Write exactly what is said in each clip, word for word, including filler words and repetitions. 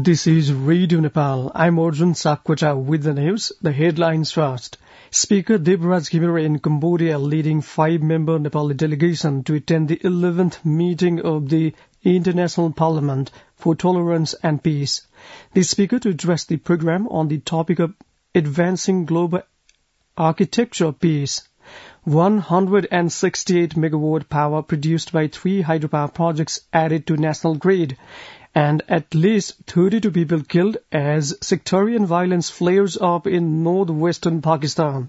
This is Radio Nepal. I'm Arjun Sakwata with the news. The headlines first. Speaker Debraj Ghimire in Cambodia leading five-member Nepali delegation to attend the eleventh meeting of the International Parliament for Tolerance and Peace. The speaker to address the program on the topic of advancing global architecture peace. one hundred sixty-eight megawatt power produced by three hydropower projects added to national grid, and at least thirty-two people killed as sectarian violence flares up in northwestern Pakistan.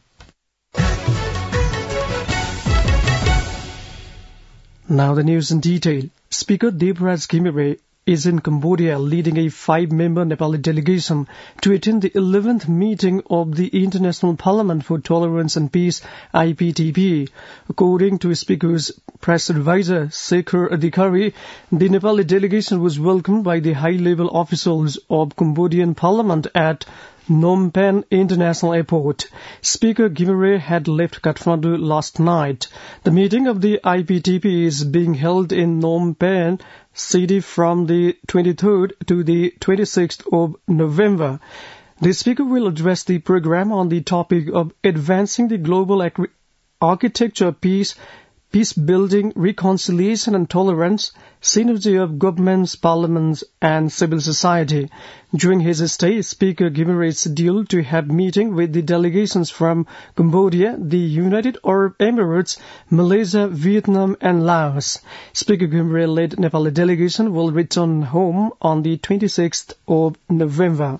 Now the news in detail. Speaker Debraj Ghimire is in Cambodia leading a five-member Nepali delegation to attend the eleventh meeting of the International Parliament for Tolerance and Peace, I P T P. According to Speaker's press advisor, Shekhar Adhikari, the Nepali delegation was welcomed by the high-level officials of Cambodian Parliament at Phnom Penh International Airport. Speaker Ghimire had left Kathmandu last night. The meeting of the I P T P is being held in Phnom Penh city from the twenty-third to the twenty-sixth of November. The speaker will address the program on the topic of advancing the global architecture peace, peace building, reconciliation and tolerance, synergy of governments, parliaments and civil society. During his stay, Speaker Ghimire is scheduled to have meeting with the delegations from Cambodia, the United Arab Emirates, Malaysia, Vietnam and Laos. Speaker Ghimire-led Nepali delegation will return home on the twenty-sixth of November.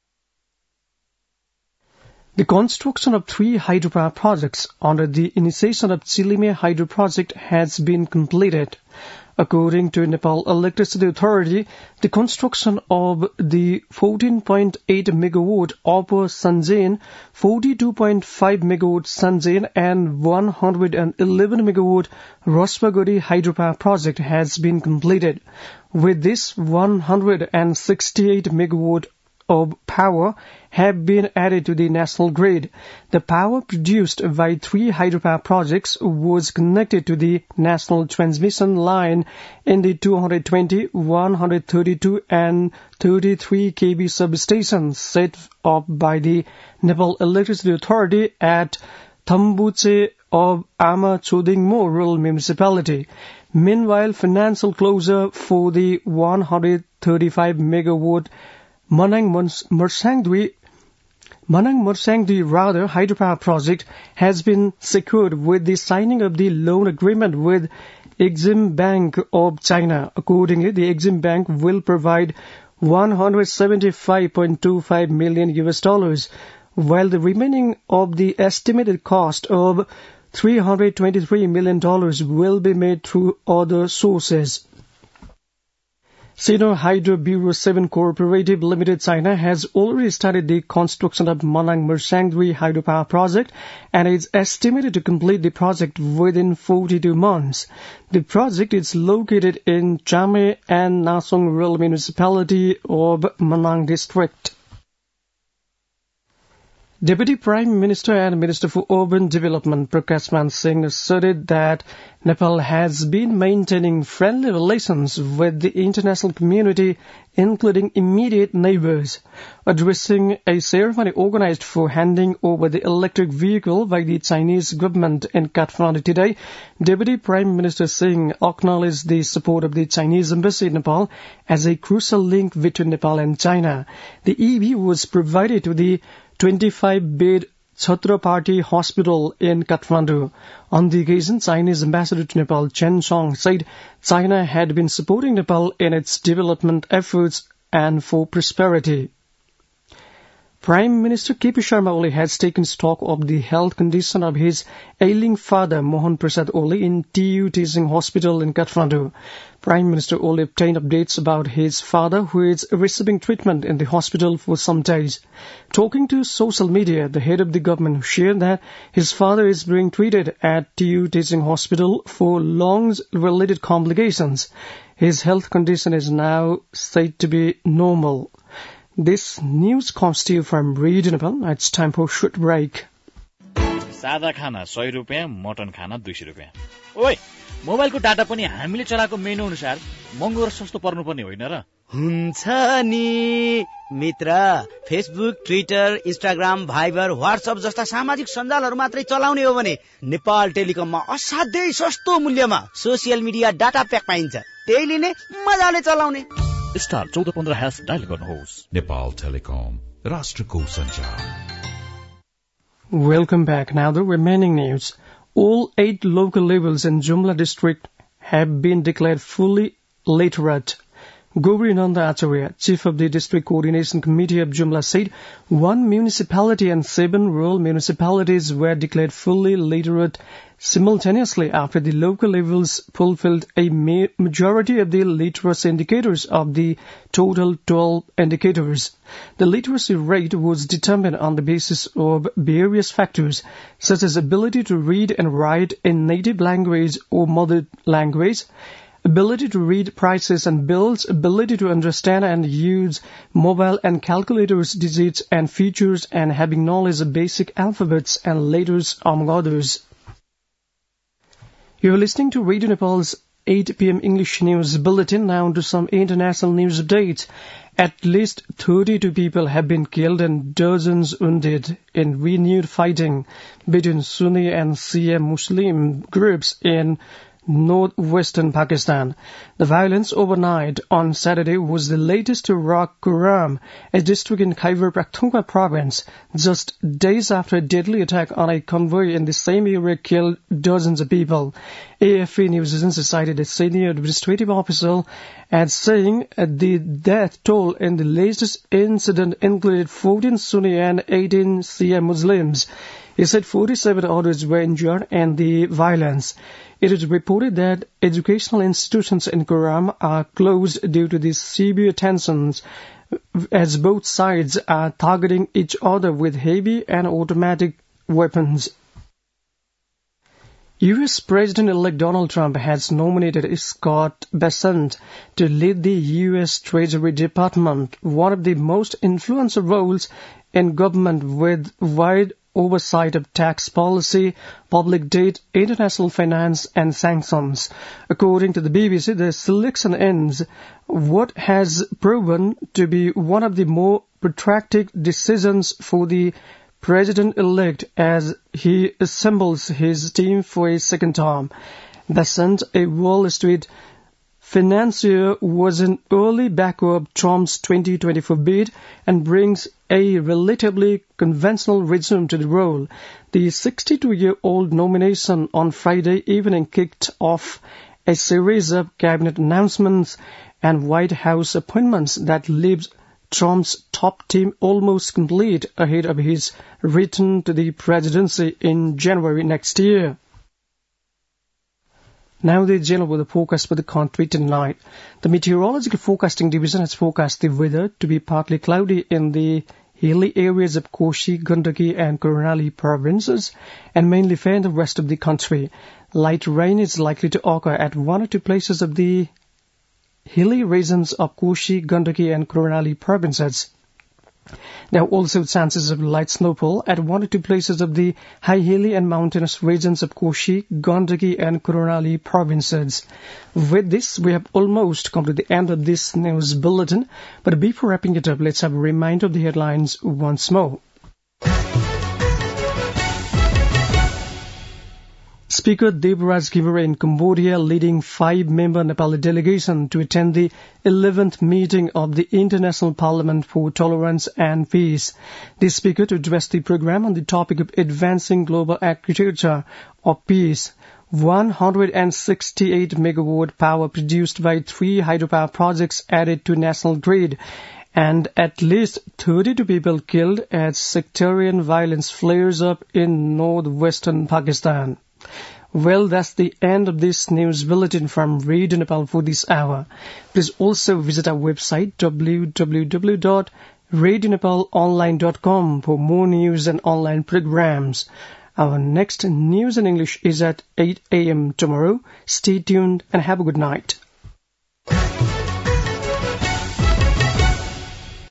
The construction of three hydropower projects under the initiation of Chilime Hydro Project has been completed. According to Nepal Electricity Authority, the construction of the fourteen point eight megawatt Upper Sanjain, forty-two point five megawatt Sanjain and one hundred eleven megawatt Rospagori hydropower project has been completed. With this, one hundred sixty-eight megawatt of power have been added to the national grid. The power produced by three hydropower projects was connected to the national transmission line in the two hundred twenty, one hundred thirty-two and thirty-three kV substations set up by the Nepal Electricity Authority at Thambuche of Ama Chodingmo Rural Municipality. Meanwhile, financial closure for the one hundred thirty-five megawatt Manang Mersangdui Manang Mersangdui rather hydropower project has been secured with the signing of the loan agreement with Exim Bank of China. Accordingly, the Exim Bank will provide one hundred seventy-five point two five million U S dollars, while the remaining of the estimated cost of three hundred twenty-three million dollars will be made through other sources. Sino Hydro Bureau seven Cooperative Limited China has already started the construction of Manang Mersangdui hydropower project and is estimated to complete the project within forty-two months. The project is located in Chame and Nasong Rural Municipality of Manang District. Deputy Prime Minister and Minister for Urban Development Prakash Man Singh asserted that Nepal has been maintaining friendly relations with the international community, including immediate neighbors. Addressing a ceremony organized for handing over the electric vehicle by the Chinese government in Kathmandu today, Deputy Prime Minister Singh acknowledged the support of the Chinese embassy in Nepal as a crucial link between Nepal and China. The E V was provided to the twenty-five bed Chhatrapati Hospital in Kathmandu. On the occasion, Chinese ambassador to Nepal, Chen Song, said China had been supporting Nepal in its development efforts and for prosperity. Prime Minister K P Sharma Oli has taken stock of the health condition of his ailing father, Mohan Prasad Oli, in T U Teaching Hospital in Kathmandu. Prime Minister Oli obtained updates about his father, who is receiving treatment in the hospital for some days. Talking to social media, the head of the government shared that his father is being treated at T U Teaching Hospital for lungs-related complications. His health condition is now said to be normal. This news comes to you from Radio Nepal. It's time for short break. सादा खाना सय रुपैयाँ, mutton खाना दुई सय रुपैयाँ. ओइ, मोबाइलको डाटा पनि हामीले चलाएको मेनु अनुसार महँगो र सस्तो पर्नुपर्ने होइन र? हुन्छ नि मित्र। Facebook, Twitter, Instagram, Viber, WhatsApp जस्ता सामाजिक सञ्जालहरू मात्रै चलाउने हो भने नेपाल टेलिकममा असाध्यै सस्तो मूल्यमा सोसियल मिडिया डाटा प्याक पाइन्छ। त्यही लिने, मजाले चलाउने। स्टार चौध पन्ध्र ह्यास डायल गर्नुहोस्। नेपाल टेलिकम, राष्ट्रको सञ्चार। Welcome back. Now the remaining news. All eight local levels in Jumla district have been declared fully literate. Gauri Nanda Acharya, Chief of the District Coordination Committee of Jumla, said one municipality and seven rural municipalities were declared fully literate simultaneously after the local levels fulfilled a ma- majority of the literacy indicators of the total twelve indicators. The literacy rate was determined on the basis of various factors, such as ability to read and write in native language or mother language, ability to read prices and bills, ability to understand and use mobile and calculators, digits and features, and having knowledge of basic alphabets and letters, among others. You are listening to Radio Nepal's eight p.m. English News Bulletin. Now to some international news updates. At least thirty-two people have been killed and dozens wounded in renewed fighting between Sunni and Shia Muslim groups in northwestern Pakistan. The violence overnight on Saturday was the latest to rock Kuram, a district in Khyber Pakhtunkhwa province, just days after a deadly attack on a convoy in the same area killed dozens of people. A F P News Agency cited a senior administrative official as saying the death toll in the latest incident included fourteen Sunni and eighteen Shia Muslims. He said forty-seven others were injured in the violence. It is reported that educational institutions in Kuram are closed due to the severe tensions as both sides are targeting each other with heavy and automatic weapons. U S President-elect Donald Trump has nominated Scott Bessent to lead the U S Treasury Department, one of the most influential roles in government with wide oversight of tax policy, public debt, international finance, and sanctions. According to the B B C, the selection ends what has proven to be one of the more protracted decisions for the President-elect as he assembles his team for a second term. Bessent, a Wall Street financier, was an early backer of Trump's twenty twenty-four bid and brings a relatively conventional resume to the role. The sixty-two-year-old nomination on Friday evening kicked off a series of cabinet announcements and White House appointments that leaves Trump's top team almost complete ahead of his return to the presidency in January next year. Now the general weather forecast for the country tonight. The Meteorological Forecasting Division has forecast the weather to be partly cloudy in the hilly areas of Koshi, Gandaki and Karnali provinces and mainly fair in the rest of the country. Light rain is likely to occur at one or two places of the hilly regions of Koshi, Gandaki and Karnali provinces. There are also chances of light snowfall at one or two places of the high hilly and mountainous regions of Koshi, Gandaki and Karnali provinces. With this, we have almost come to the end of this news bulletin. But before wrapping it up, let's have a reminder of the headlines once more. Speaker Devraj Givere in Cambodia leading five-member Nepali delegation to attend the eleventh meeting of the International Parliament for Tolerance and Peace. The speaker to address the program on the topic of advancing global architecture of peace. one hundred sixty-eight megawatt power produced by three hydropower projects added to national grid, and at least thirty-two people killed as sectarian violence flares up in northwestern Pakistan. Well, that's the end of this news bulletin from Radio Nepal for this hour. Please also visit our website w w w dot radio nepal online dot com for more news and online programs. Our next news in English is at eight a.m. tomorrow. Stay tuned and have a good night.